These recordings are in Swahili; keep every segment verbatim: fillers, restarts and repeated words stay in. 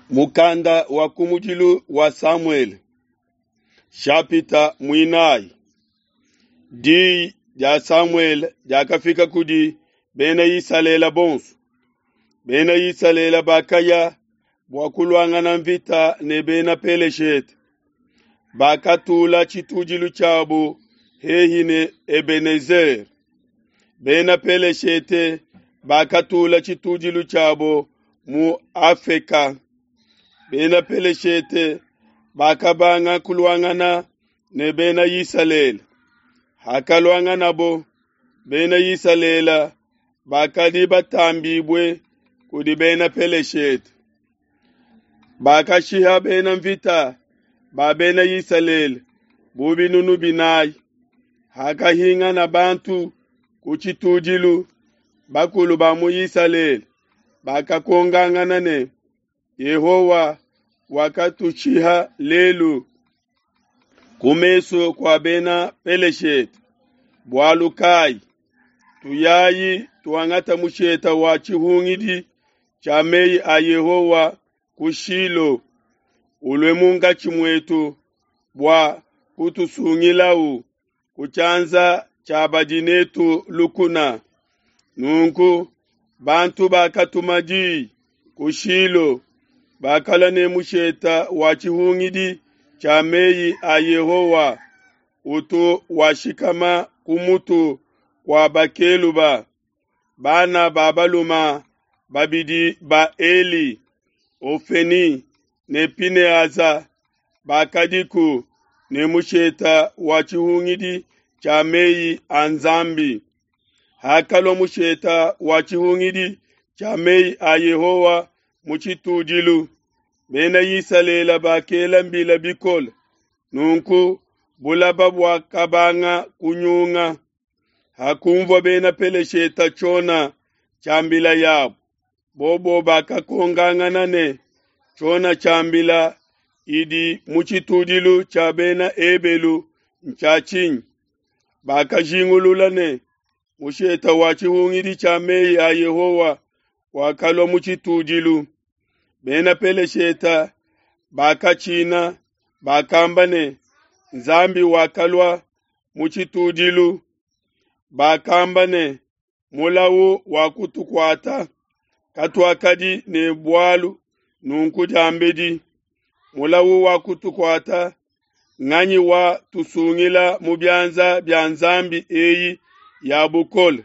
Mukanda wa kumujilu wa Samuel. Shapita mwinai. Di ja Samuel jakafika kudi bena yisalela bonsu. Bena yisalela bakaya bwakulwangana mvita ne bena peleshete. Bakatula chitujilu chabo hehine Ebenezer. Bena peleshete bakatula chitujilu chabo mu Afrika. Bena peleshete bakabanga kulwangana ne bena yisalela. Hakalwangana bo bena yisalela bakadi batambibwe kudi bena peleshete. Bakashiha bena mvita ba bena yisalela bubi nunu binayi. Hakahinga na bantu kuchitujilu bakulu ba mu yisalela bakakongangana ne Yehowa wakatuchiha lelu kumeso kwa bena peleshete bwalukai tuyayi tuangata musheta wa chihungidi chamei a Yehowa kushilo ulwemunga chimwetu bwa kutusungilau kuchanza chabadinetu lukuna nunku bantu bakatumaji kushilo bakala ne musheta wa chihungidi chamei a Yehowa utu washikama kumutu kwa bakeluba bana babaluma babidi ba Eli Ofeni ne Pineaza bakadiku ne musheta wa chihungidi chamei anzambi hakalo musheta wa chihungidi chamei a Yehowa muchitujilu bena yisalela bakela mbila bikola nunku bulaba bwa kabanga kunyunga hakumva bena pelesheta chona chambila yabo bobo bakakongangana ne chona chambila idi muchitujilu cha bena ebelu mchachinyi bakajingulula ne musheta wachihungidi chamei a Yehowa wakalo muchitujilu bena pelesheta bakachina bakambane nzambi wakalwa muchitujilu bakambane mulawu wakutukwata katwakadi ne bwalu nunkujambedi mulawu wakutukwata nganyi wa tusungila mubyanza bya nzambi eyi ya bukola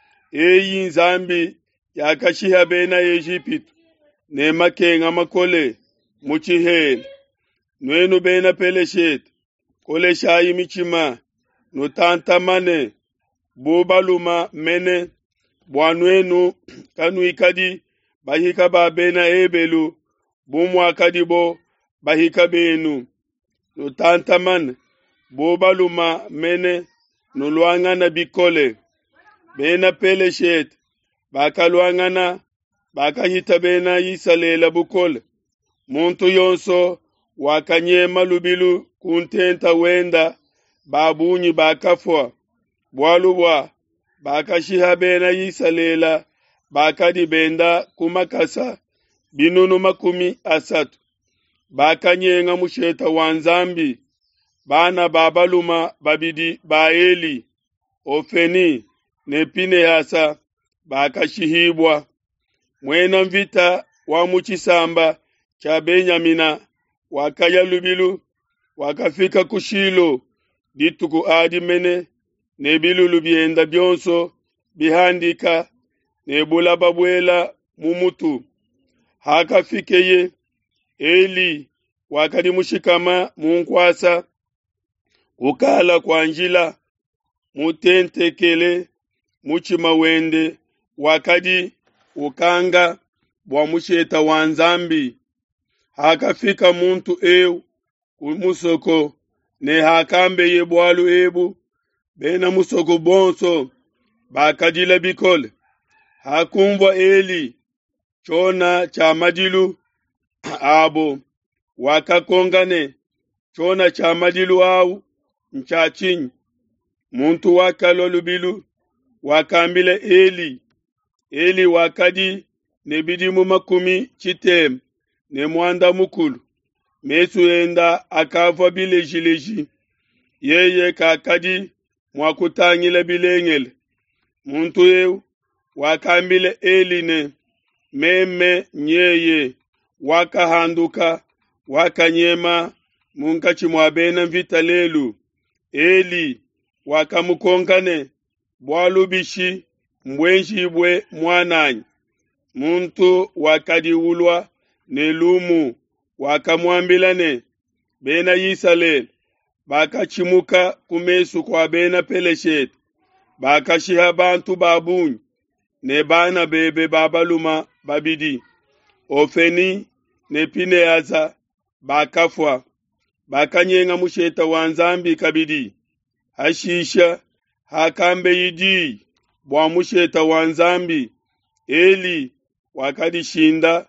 eyi nzambi yakashiha bena Egyptu ne makenga makole muchihele nwenu bena peleshete kole shayi michima nutantamane bubaluma mene bwanwenu kanuikadi bahika ba bena ebelu bumwakadi bo bahika benu nutantamane bubaluma mene nulwangana bikole bena peleshete bakalwangana bakahita bena yisalela bukole muntu yonso wakanyema lubilu kuntenta wenda babunyi bakafwa bwalubwa bakashiha bena yisalela bakadi benda kumakasa binunu makumi asatu bakanyenga musheta wanzambi bana babaluma babidi ba Eli Ofeni ne Pineasa bakashihibwa mwena mvita wa muchisamba cha Benyamina wakaya lubilu wakafika kushilo dituku adi mene ne bilulu bienda byonso bihandika ne bulaba bwela mumutu hakafikeye Eli wakadi mushikama munkwasa kukala kwa njila mutentekele muchima wende wakadi ukanga bwa musheta wanzambi hakafika muntu eu kumusoko ne hakambe ye bwalu ebu bena musoko bonso bakadila bikole hakumva Eli chona cha madilu abo wakakongane chona cha madilu au mchachinyi muntu wakalo lubilu wakambile Eli Eli wakadi nebidimu makumi chitem ne mwanda mukulu. Mesu enda akava bilejileji. Yeye kakadi mwakutangile bilengele. Muntu eu wakambile eline. Meme nyeye wakahanduka wakanyema munkachi mwabena mvita lelu. Eli wakamukongane bwalubishi mbwenjibwe mwananyi. Muntu wakadiulwa nelumu wakamwambilane bena Yisalel bakachimuka kumesu kwa bena Peleshet bakashiha bantu babunyi ne bana bebe babaluma babidi Ofeni ne Pineaza bakafwa bakanyenga musheta wanzambi kabidi Hashisha hakambe yidi bwa musheta wanzambi Eli wakadishinda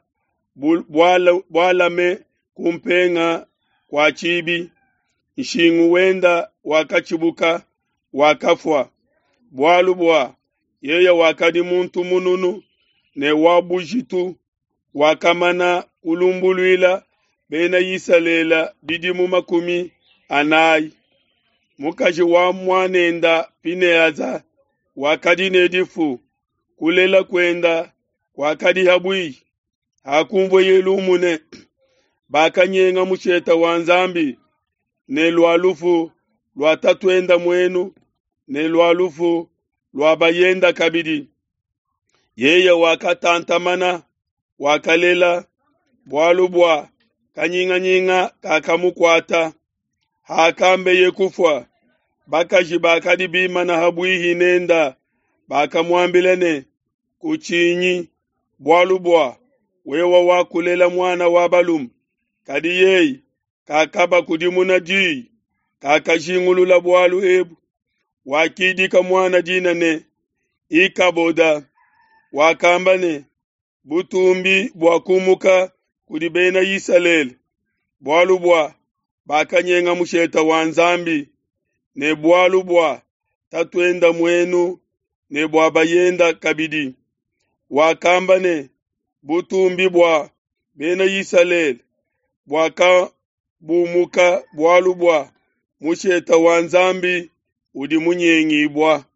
bwalame kumpenga kwa chibi nshingu wenda wakachibuka wakafwa bwalubwa yeye wakadi muntu mununu ne wabujitu wakamana kulumbulwila bena Yisalela bidimu makumi anayi mukaji wa mwanenda Pineaza wakadi nedifu kulela kwenda wakadi habwi hakumbo yelumune bakanyenga mucheta wanzambi ne lwalufu lwatatwenda mwenu ne lwalufu lwabayenda kabidi yeye wakatantamana wakalela bwalubwa kanyinga nyinga kakamukwata hakambe yekufwa bakaji bakadi bima na habwihi nenda bakamwambilene kuchinyi bwalubwa wewa wakulela mwana wabalum kadi yei kakaba kudimuna di kakashingulula bwalu ebu wakidika mwana dinane ikaboda wakambane butumbi bwakumuka kudibena Yisalel bwalubwa bakanyenga musheta wanzambi ne bwalubwa tatwenda mwenu ne bwabayenda kabidi wakambane butumbi bwa bena Yisalel bwaka bumuka bwalubwa musheta wanzambi udi munyengibwa